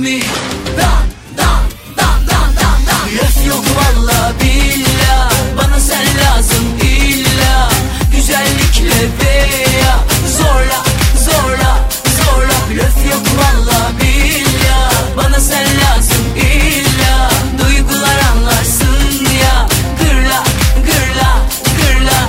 kendimi. Dan dan dan dan dan dan. Löf yok valla billah, bana sen lazım illa. Güzellikle veya zorla zorla zorla. Löf yok valla billah, bana sen lazım illa. Duygular anlarsın ya, gırla gırla gırla.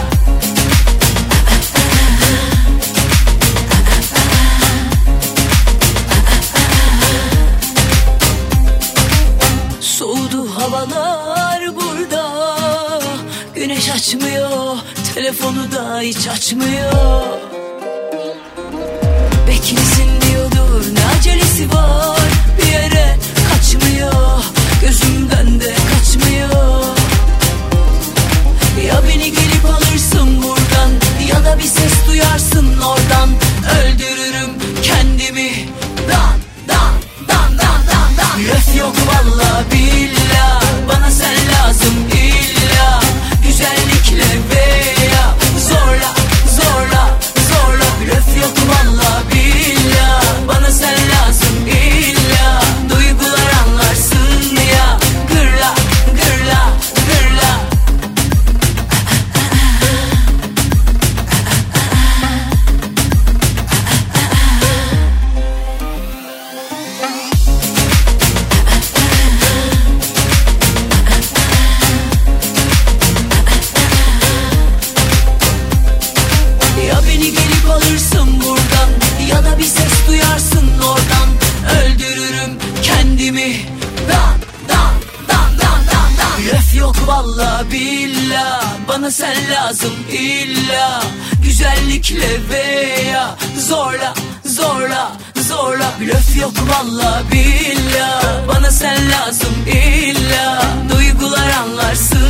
Soğudu havalar burada, güneş açmıyor, telefonu da hiç açmıyor. Beklesin diyordur, ne acelesi var, bir yere kaçmıyor, gözümden de kaçmıyor. Ya beni gelip alırsın buradan, ya da bir ses duyarsın oradan. Öldürürüm kendimi. Dan dan dan dan dan dan. Löf yok valla billah, bana sen lazım illa. Güzellikle veya zorla zorla zorla. Löf yok valla billah, bana sen lazım illa. Duygular anlarsın ya, gırla gırla gırla. Ya beni gelip alırsın buradan, ya da bir ses duyarsın oradan. Öldürürüm kendimi. Dan dan dan dan dan dan. Löf yok valla billah, bana sen lazım illa. Güzellikle veya zorla zorla zorla. Löf yok valla billah, bana sen lazım illa. Duygular anlarsın